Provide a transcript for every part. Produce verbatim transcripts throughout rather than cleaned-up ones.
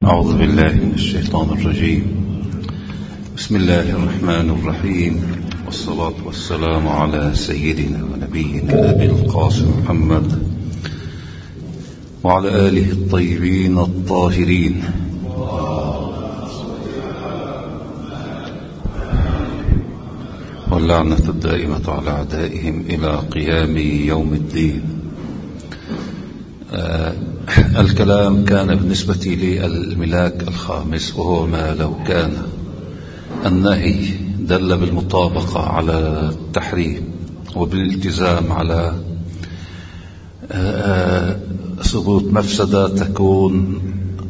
أعوذ بالله من الشيطان الرجيم. بسم الله الرحمن الرحيم، والصلاة والسلام على سيدنا ونبينا أبي القاسم محمد وعلى آله الطيبين الطاهرين. واللعنة الدائمة على أعدائهم إلى قيام يوم الدين. آه الكلام كان بالنسبة للملاك الخامس، وهو ما لو كان النهي دل بالمطابقة على التحريم وبالالتزام على آه ثبوت مفسدة تكون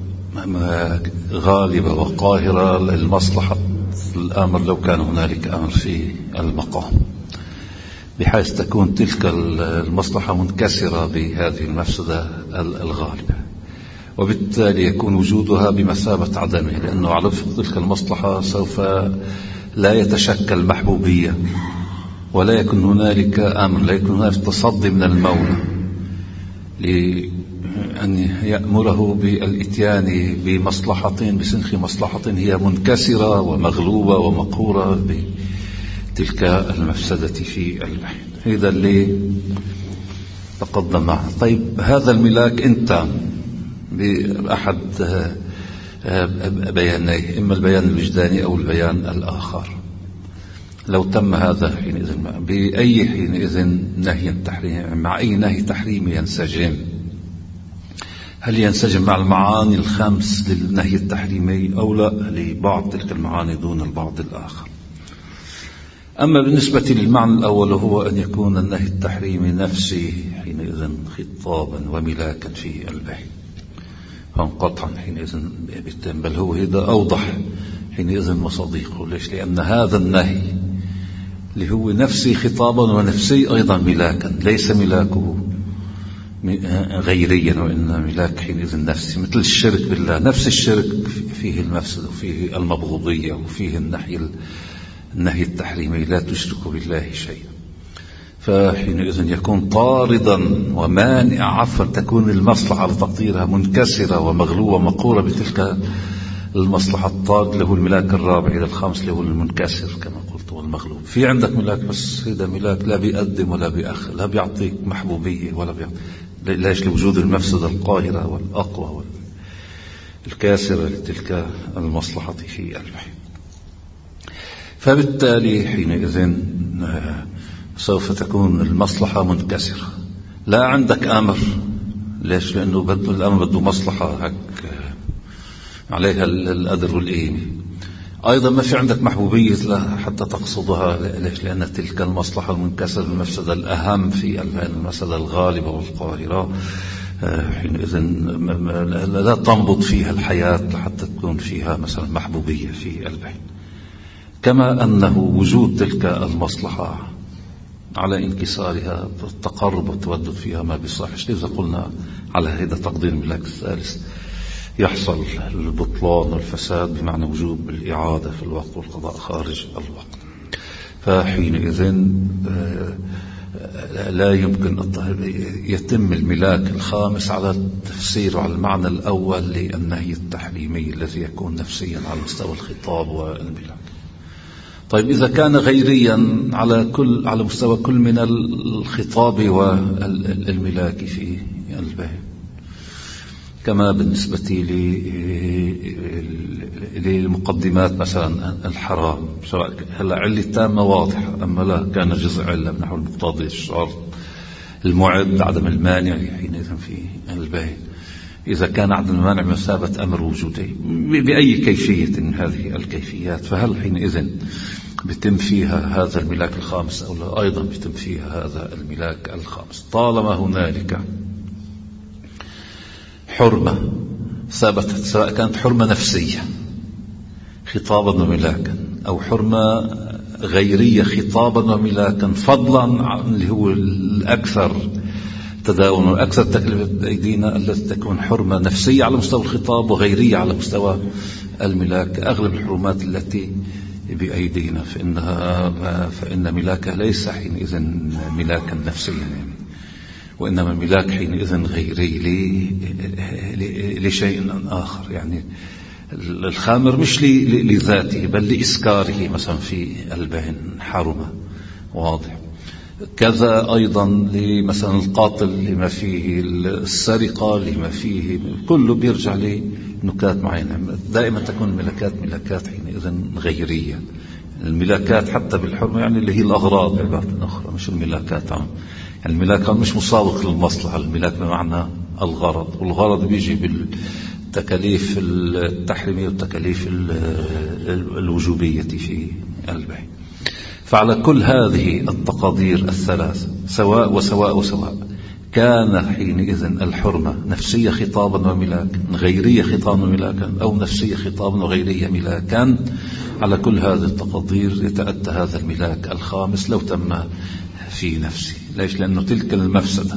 غالبة وقاهرة للمصلحة الأمر لو كان هنالك أمر في المقام، بحيث تكون تلك المصلحة منكسرة بهذه المفسدة الغالبة، وبالتالي يكون وجودها بمثابة عدمه، لأنه على وفق تلك المصلحة سوف لا يتشكل محبوبية، ولا يكون هنالك أمر، لا يكون هنالك تصدي من المولى لأن يأمره بالإتيان بمصلحة بسنخ مصلحة هي منكسرة ومغلوبة ومقهورة تلك المفسدة في البحث. هذا اللي تقدم معه. طيب، هذا الملاك انت بأحد بيانيه، إما البيان الوجداني أو البيان الآخر، لو تم هذا حينئذ بأي حينئذ نهي تحريم، مع أي نهي تحريم ينسجم؟ هل ينسجم مع المعاني الخمس للنهي التحريمي أو لا، لبعض تلك المعاني دون البعض الآخر؟ أما بالنسبة للمعنى الأول، هو أن يكون النهي التحريمي نفسي حينئذ خطابا وملاكا في البحث، فانقطعا حينئذ بالتم، بل هو هذا أوضح حينئذ مصادقه. ليش؟ لأن هذا النهي اللي هو نفسي خطابا ونفسي أيضا ملاكا، ليس ملاكه غيريا، وإن ملاك حينئذ نفسي، مثل الشرك بالله. نفس الشرك فيه المفسد وفيه المبغوضية وفيه النهي النهي التحريمي، لا تشركوا بالله شيئا، فحينئذ يكون طاردا ومانع، عفوا تكون المصلحة على تقديرها منكسرة ومغلوبة مقهورة بتلك المصلحة. الطارد له الملاك الرابع إلى الخامس له المنكسر كما قلت والمغلوب. في عندك ملاك بس هذا ملاك لا بيقدم ولا بيأخر، لا بيعطيك محبوبية ولا بيعطيك، ليش؟ لوجود المفسدة القاهرة والأقوى والكاسرة لتلك المصلحة في البحث. فبالتالي حينئذ سوف تكون المصلحة منكسرة، لا عندك أمر. ليش؟ لأنه بده الأمر بده مصلحة هك عليها القدر والقيمة. أيضا ما في عندك محبوبية لا حتى تقصدها. ليش؟ لأن تلك المصلحة المنكسرة المفسدة الأهم في المفسدة الغالبة والقاهرة حينئذ لا تنبض فيها الحياة حتى تكون فيها مثلا محبوبية في البحث. كما أنه وجود تلك المصلحة على انكسارها التقرب والتودد فيها ما بيصحش. إذا قلنا على هذا تقدير الملاك الثالث يحصل البطلان والفساد، بمعنى وجوب الإعادة في الوقت والقضاء خارج الوقت. فحينئذ لا يمكن يتم الملاك الخامس على التفسير على المعنى الأول للنهي التحريمي الذي يكون نفسيا على مستوى الخطاب والملاك. طيب، إذا كان غيريا على كل على مستوى كل من الخطاب والملاك في البحث، كما بالنسبة للمقدمات مثلا الحرام، سواء هلا علة تامة واضحة، أما لا كان جزء علة نحو المقتضي الشرط المعد عدم المانع حينئذ في البحث. إذا كان عدم المانع مثابة أمر وجودي بأي كيفية من هذه الكيفيات، فهل حينئذ بتم فيها هذا الملاك الخامس أو لا؟ أيضا بتم فيها هذا الملاك الخامس طالما هنالك حرمة ثبتت، سواء كانت حرمة نفسية خطابا وملاكا أو حرمة غيرية خطابا وملاكا، فضلا عن اللي هو الأكثر تداوما وأكثر تكلفة بأيدينا التي تكون حرمة نفسية على مستوى الخطاب وغيرية على مستوى الملاك. أغلب الحرمات التي بأيدينا فإنها فإن ملاكها ليس حينئذ ملاكا نفسيا يعني. وإنما الملاك حينئذ غيري لشيء آخر. يعني الخامر مش لذاته بل لإسكاره مثلا في البين حرمة، واضح. كذا أيضا مثلا القاتل لما فيه، السرقة لما فيه، كله بيرجع لنكات معينة. دائما تكون الملاكات ملاكات حينئذ غيرية. الملاكات حتى بالحرمة يعني اللي هي الأغراض عبارة أخرى، مش الملاكات عم. يعني الملاك مش مساوق للمصلحة، الملاك بمعنى الغرض، والغرض بيجي بالتكاليف التحريمية والتكاليف الوجوبية في البيع. فعلى كل هذه التقادير الثلاث سواء وسواء وسواء كان حينئذ الحرمة نفسية خطابا وملاكا، غيرية خطابا وملاكا، أو نفسية خطابا وغيرية ملاكا. على كل هذه التقادير يتأتى هذا الملاك الخامس لو تم في نفسه. ليش؟ لأنه تلك المفسدة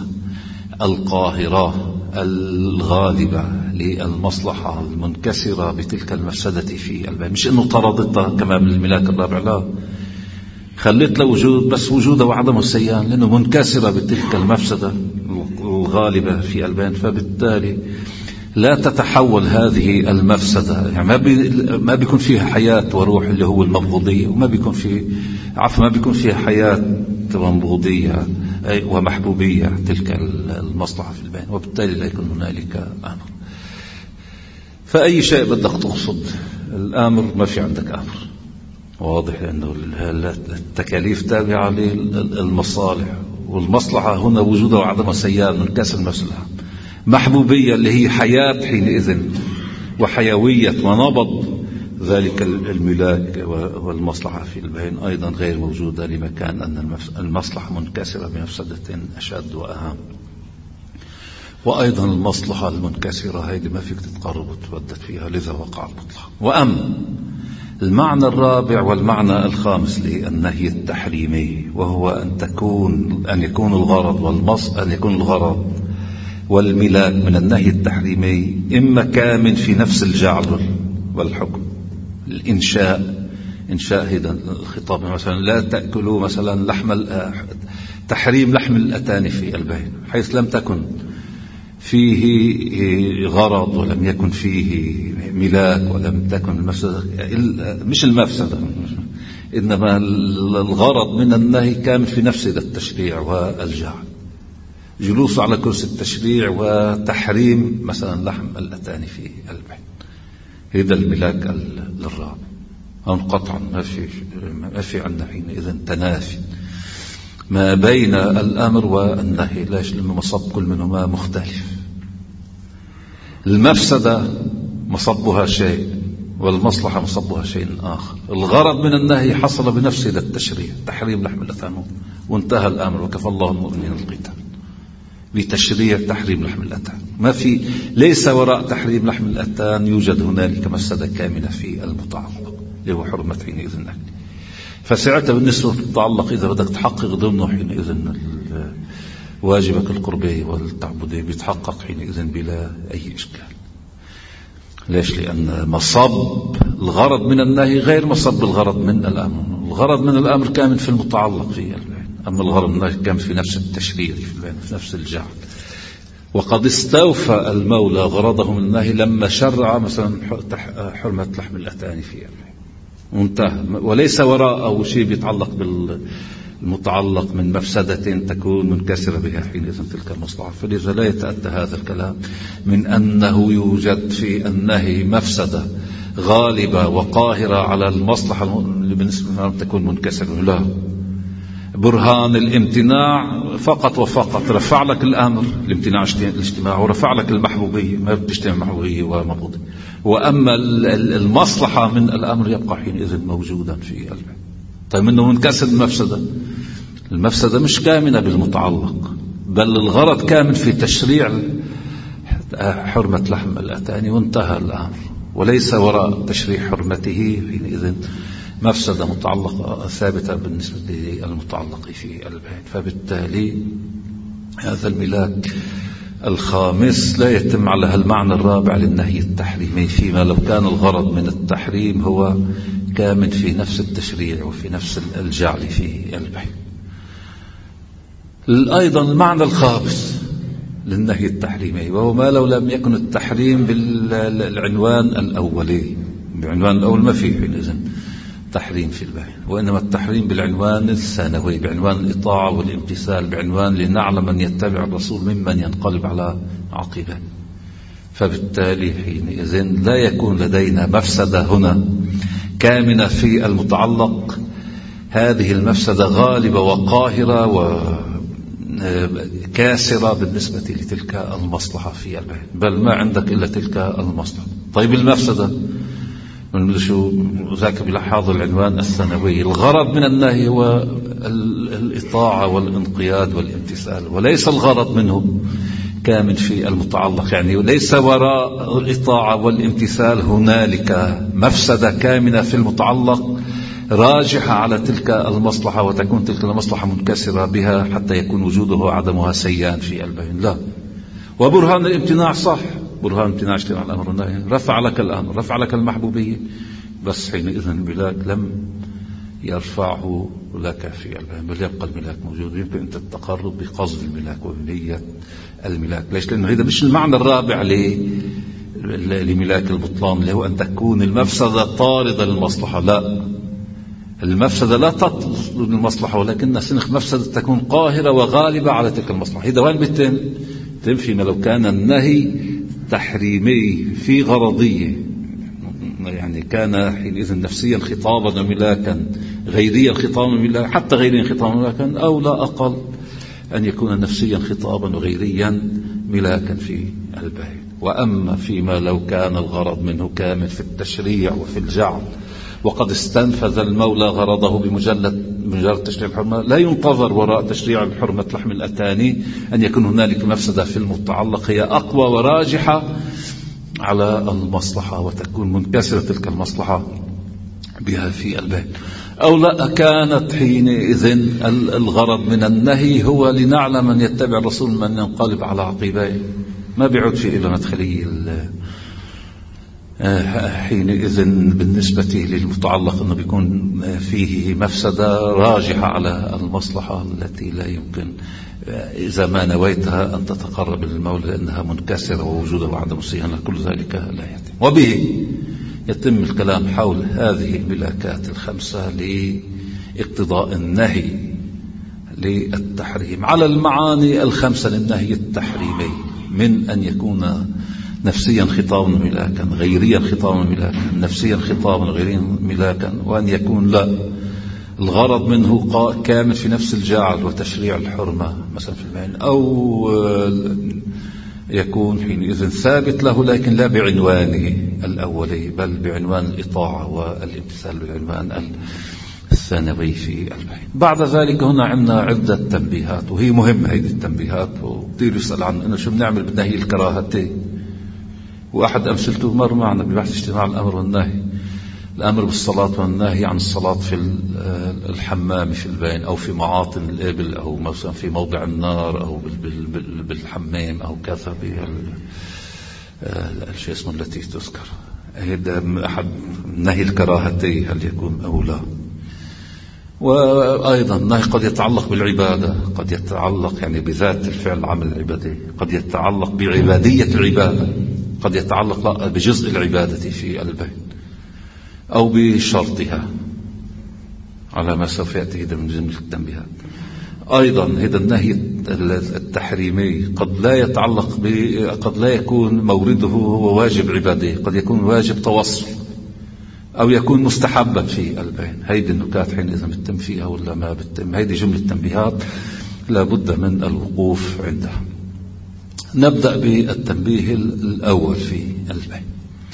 القاهرة الغالبة للمصلحة المنكسرة بتلك المفسدة في البيع، مش أنه طردتها كما بالملاك الرابع، لا، خليت له وجود بس وجوده وعدمه السيان، لأنه منكسرة بتلك المفسدة الغالبة في البيع. فبالتالي لا تتحول هذه المفسدة، يعني ما بي ما بيكون فيها حياة وروح اللي هو المبغوضية، وما بيكون في عفوا ما بيكون فيها حياة مبغوضية ومحبوبية تلك المصلحة في البيع، وبالتالي لا يكون هنالك أمر. فأي شيء بدك تقصد الأمر ما في عندك أمر، واضح. لأنه التكاليف تابعة للمصالح، والمصلحة هنا وجودها وعدم سيان من كسر المصلحة. محبوبية اللي هي حياة حينئذ وحيوية ونبض ذلك الملاك والمصلحة في البين أيضا غير موجودة، لما كان أن المصلحة منكسرة بمفسدة أشد وأهم. وأيضا المصلحة المنكسرة هيدي ما فيك تتقرب وتبدد فيها، لذا وقع المطلق. وأما المعنى الرابع والمعنى الخامس للنهي التحريمي، وهو أن تكون أن يكون الغرض والمص أن يكون الغرض والملاك من النهي التحريمي إما كامن في نفس الجعل والحكم. الإنشاء، إنشاء هذا الخطاب، مثلا لا تأكلوا مثلا لحم، تحريم لحم الأتان في البين، حيث لم تكن فيه غرض ولم يكن فيه ملاك ولم تكن المفسدة، مش المفسدة إنما الغرض من النهي كان في نفس التشريع والجعل، جلوس على كرسي التشريع وتحريم مثلا لحم الأتان في البين. هذا الملاك للرابع. قطعا ما في ما في عندنا حينئذ تنافي ما بين الأمر والنهي. ليش؟ لأنه مصب كل منهما مختلف. المفسدة مصبها شيء والمصلحة مصبها شيء آخر. الغرض من النهي حصل بنفس هذا التشريع، تحريم لحم الأتان، وانتهى الأمر وكفى الله المؤمنين القتال بتشريع تحريم لحم الأتان. ما في ليس وراء تحريم لحم الأتان يوجد هنالك مفسدة كامنة في المتعلق اللي هو حرمة حينئذ النهي. فساعتها بالنسبة للمتعلق إذا بدك تحقق ضمنه حينئذ واجبك القربي والتعبدي بيتحقق حينئذ بلا أي إشكال. ليش؟ لأن مصب الغرض من النهي غير مصب الغرض من الأمر. الغرض من الأمر كامن في المتعلق فيه البين، أما الغرض من النهي كامن في نفس التشريع في البين، في نفس الجعل. وقد استوفى المولى غرضه من النهي لما شرع مثلا حرمة لحم الأتان في البين، وانتهى، وليس وراءه شيء بيتعلق بالمتعلق من مفسدة تكون منكسرة بها حينئذ تلك المصلحة. فلذا لا يتأتى هذا الكلام من أنه يوجد في النهي مفسدة غالبة وقاهرة على المصلحة اللي بالنسبة لها تكون منكسرة. لا، برهان الامتناع فقط وفقط رفع لك الأمر، الامتناع الاجتماع، ورفع لك المحبوبية، ما بتجتمع محبوبية ومبغوضية. وأما المصلحة من الأمر يبقى حينئذ موجودا في البيع. طيب منه منكسر المفسدة، المفسدة مش كامنة بالمتعلق، بل الغرض كامن في تشريع حرمة لحم الأتان وانتهى الأمر، وليس وراء تشريع حرمته حينئذ مفسدة متعلقة ثابتة بالنسبة للمتعلق في البيع. فبالتالي هذا الملاك الخامس لا يتم على المعنى الرابع للنهي التحريمي، فيما لو كان الغرض من التحريم هو كامن في نفس التشريع وفي نفس الجعل في البيع. أيضا المعنى الخامس للنهي التحريمي، وهو ما لو لم يكن التحريم بالعنوان الأولي. بالعنوان الأول ما فيه حينئذ تحريم في البيع، وإنما التحريم بالعنوان الثانوي، بعنوان الإطاعة والامتثال، بعنوان لنعلم من يتبع الرسول ممن ينقلب على عقبه. فبالتالي حينئذ لا يكون لدينا مفسدة هنا كامنة في المتعلق، هذه المفسدة غالبة وقاهرة وكاسرة بالنسبة لتلك المصلحة في البيع، بل ما عندك إلا تلك المصلحة. طيب المفسدة من شو ذاك بلحاظ العنوان الثانوي. الغرض من النهي هو الإطاعة والانقياد والامتثال، وليس الغرض منه كامل في المتعلق، يعني ليس وراء الإطاعة والامتثال هنالك مفسدة كامنة في المتعلق راجحة على تلك المصلحة، وتكون تلك المصلحة منكسرة بها حتى يكون وجوده وعدمها سيان في البين. لا. وبرهان الامتناع صح، برهان امتناع اجتماع الأمر والنهي، رفع لك الأمر، رفع لك المحبوبية، بس حينئذ الملاك لم يرفعه لك في البين، بل يبقى الملاك موجود. يمكن أنت التقرب بقصد الملاك وبنية الملاك. ليش؟ لأنه هذا مش المعنى الرابع لملاك البطلان، اللي هو أن تكون المفسدة طاردة للمصلحة. لا، المفسدة لا تطرد المصلحة، ولكن سنخ مفسدة تكون قاهرة وغالبة على تلك المصلحة. هذا وين بيتم؟ بيتم فيما لو كان النهي تحريمي في غرضية، يعني كان حينئذ نفسيا خطابا وملاكا، غيريا خطابا وملاكا، حتى غيريا خطابا وملاكا، أو لا أقل أن يكون نفسيا خطابا وغيريا ملاكا في البيع. وأما فيما لو كان الغرض منه كامل في التشريع وفي الجعل، وقد استنفذ المولى غرضه بمجرد مجرد تشريع الحرمة، لا ينتظر وراء تشريع الحرمة لحم الأتاني أن يكون هنالك مفسدة في المتعلق هي أقوى وراجحة على المصلحة، وتكون منكسرة تلك المصلحة بها في البيع. أو لا، كانت حينئذ الغرض من النهي هو لنعلم من يتبع الرسول من ينقلب على عقبيه، ما بيعود في إلى مدخلي حينئذ بالنسبة للمتعلق أنه بيكون فيه مفسدة راجحة على المصلحة التي لا يمكن إذا ما نويتها أن تتقرب للمولى لأنها منكسرة ووجودها وعدم الصيانة، كل ذلك لا يتم. وبه يتم الكلام حول هذه الملاكات الخمسة لاقتضاء النهي للتحريم على المعاني الخمسة للنهي التحريمي، من أن يكون نفسيا خطابا ملاكا، غيريا خطابا ملاكا، نفسيا خطابا غيريا ملاكا، وأن يكون لا الغرض منه كامل في نفس الجعل وتشريع الحرمة مثلا في المعين، أو يكون حينئذ ثابت له لكن لا بعنوانه الأولي بل بعنوان الإطاعة والامتثال بالعنوان الثانوي في البيع. بعد ذلك هنا عندنا عدة تنبيهات، وهي مهمة هذه التنبيهات، وكثير يسأل عن إنه شو بنعمل بالنهي الكراهتي. وأحد أمثلته مر معنا ببحث اجتماع الأمر والنهي، الأمر بالصلاة والنهي عن الصلاة في الحمام في البين أو في معاطن الإبل أو مثلا في موضع النار أو بالحمام أو كذا بالشيء اسمه التي تذكر. هذا أحد نهي الكراهتي هل يكون أو لا. وأيضا النهي قد يتعلق بالعبادة، قد يتعلق يعني بذات الفعل العمل العبادي، قد يتعلق بعبادية العبادة، قد يتعلق لا بجزء العبادة في البيت أو بشرطها على ما سوف يأتي من جملة التنبيهات. أيضا هذا النهي التحريمي قد لا يتعلق ب قد لا يكون مورده هو واجب عبادي، قد يكون واجب توصل أو يكون مستحبا في البين. هيدي النكات حينئذ بتتم فيها ولا ما بتتم، هيدي جملة تنبيهات لا بد من الوقوف عندها. نبدأ بالتنبيه الأول في البين.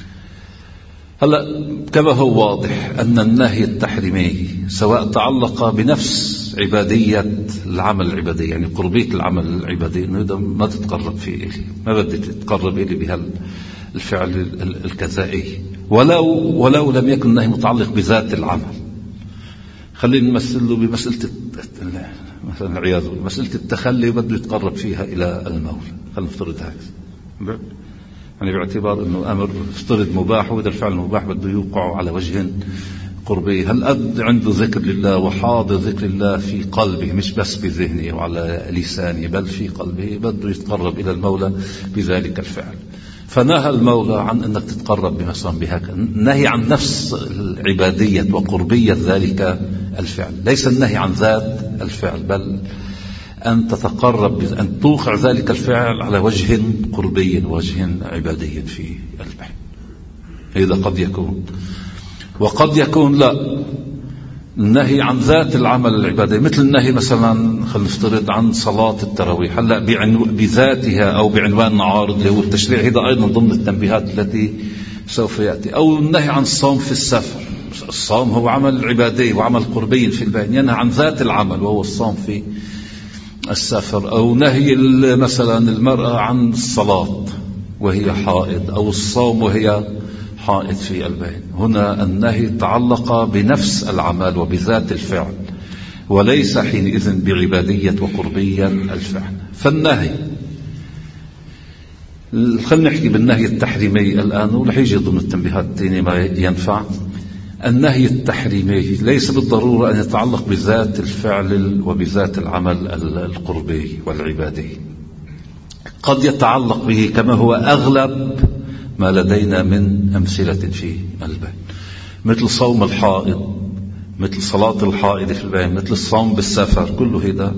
هلا كما هو واضح أن النهي التحريمي سواء تعلق بنفس عبادية العمل العبادي، يعني قربية العمل العبادي، إنه ما تتقرب فيه إلي، ما بدك تتقرب إلي بهالفعل الكذائي، ولو ولو لم يكن النهي متعلق بذات العمل. خلينا نمثل له بمسألة مثلا العياذ بالله مسألة التخلي بده يتقرب فيها إلى المولى، خلينا نفترض هكذا، يعني باعتبار أنه أمر افترض مباح، وإذا الفعل المباح بده يوقع على وجه قربية، هل قد عنده ذكر لله وحاضر ذكر الله في قلبه مش بس بذهنه وعلى لسانه بل في قلبه، بده يتقرب إلى المولى بذلك الفعل. فنهى المولى عن أنك تتقرب مثلا بهكذا، نهي عن نفس العبادية وقربية ذلك الفعل، ليس النهي عن ذات الفعل بل أن تتقرب، أن توقع ذلك الفعل على وجه قربي ووجه عبادي في قلبه. هذا قد يكون، وقد يكون لا، النهي عن ذات العمل العبادي، مثل النهي مثلا خلينا نفترض عن صلاة التراويح هلا بذاتها أو بعنوان عارض اللي هو التشريع، هذا أيضا ضمن التنبيهات التي سوف يأتي. أو النهي عن الصوم في السفر، الصوم هو عمل عبادي وعمل قربي في البين، ينهى عن ذات العمل وهو الصوم في السفر. أو نهي مثلا المرأة عن الصلاة وهي حائض، أو الصوم وهي حائض في البين. هنا النهي تعلق بنفس العمل وبذات الفعل، وليس حينئذ بعبادية وقربية الفعل. فالنهي، خلينا نحكي بالنهي التحريمي الآن، ورح يجي ضمن التنبيهات التانية ما ينفع. النهي التحريمي ليس بالضرورة أن يتعلق بذات الفعل وبذات العمل القربي والعبادي، قد يتعلق به كما هو أغلب ما لدينا من أمثلة في البين، مثل صوم الحائض، مثل صلاة الحائض في البين، مثل الصوم بالسفر. كل هذا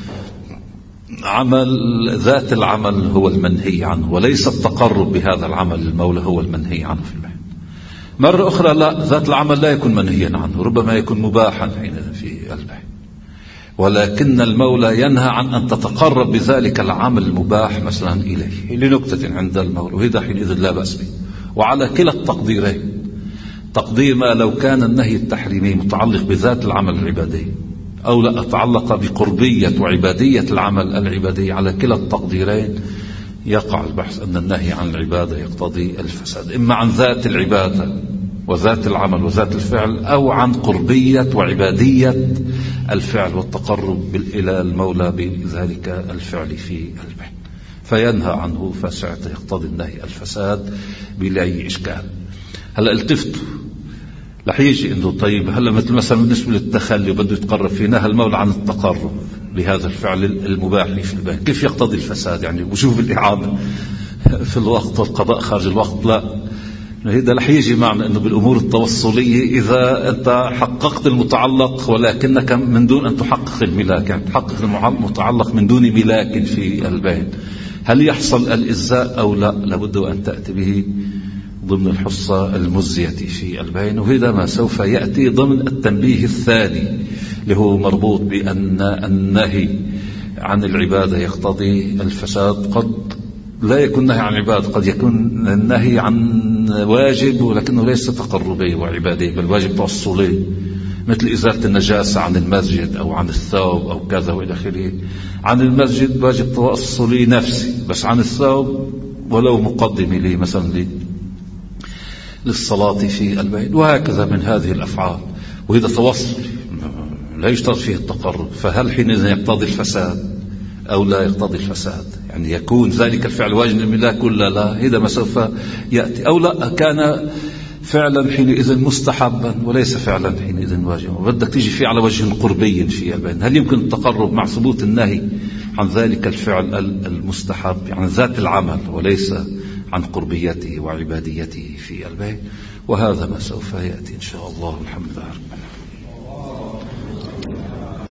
عمل، ذات العمل هو المنهي عنه، وليس التقرب بهذا العمل المولى هو المنهي عنه في البين. مرة أخرى لا، ذات العمل لا يكون منهيا عنه، ربما يكون مباحا حينئذ في البين، ولكن المولى ينهى عن أن تتقرب بذلك العمل المباح مثلا إليه لنكتة عند المولى، وهذا حينئذ لا بأس به. وعلى كلا التقديرين، تقدير ما لو كان النهي التحريمي متعلق بذات العمل العبادي أو لا أتعلق بقربية وعبادية العمل العبادي، على كلا التقديرين يقع البحث أن النهي عن العبادة يقتضي الفساد، إما عن ذات العبادة وذات العمل وذات الفعل، أو عن قربية وعبادية الفعل والتقرب إلى المولى بذلك الفعل في قلبه، فينهى عنه فساعته يقتضي النهي الفساد بلا أي إشكال. هلا التفتوا رح يجي انه طيب هلا مثل مثلا بالنسبه للتخلي وبده يتقرب فيه، نهى المولى عن التقرب بهذا الفعل المباح في البين، كيف يقتضي الفساد يعني وشوف الإعادة في الوقت والقضاء خارج الوقت؟ لا، هذا رح يجي معنا انه بالامور التوصليه اذا انت حققت المتعلق ولكنك من دون ان تحقق الملاك، يعني تحقق المتعلق من دون ملاك في البين، هل يحصل الإزاء او لا؟ لابد ان تأتي به ضمن الحصة المزية في البين، وهذا ما سوف يأتي ضمن التنبيه الثاني اللي هو مربوط بأن النهي عن العبادة يقتضي الفساد. قد لا يكون نهي عن العبادة، قد يكون النهي عن واجب ولكنه ليس تقربي وعبادي بل واجب توصلي، مثل إزالة النجاسة عن المسجد أو عن الثوب أو كذا وإلى آخره. عن المسجد واجب توصلي نفسي، بس عن الثوب ولو مقدم لي مثلا لي للصلاة في البيت، وهكذا من هذه الأفعال، وإذا توصل لا يشترط فيه التقرب، فهل حينئذ يقتضي الفساد أو لا يقتضي الفساد؟ يعني يكون ذلك الفعل واجب للملاك ولا لا؟ هذا ما سوف يأتي. أو لا كان فعلا حينئذ مستحبا وليس فعلا حينئذ واجبا، وبدك تيجي فيه على وجه قربي في البين، هل يمكن التقرب مع ثبوت النهي عن ذلك الفعل المستحب، يعني ذات العمل وليس عن قربيته وعباديته في البيت؟ وهذا ما سوف يأتي إن شاء الله. الحمد لله.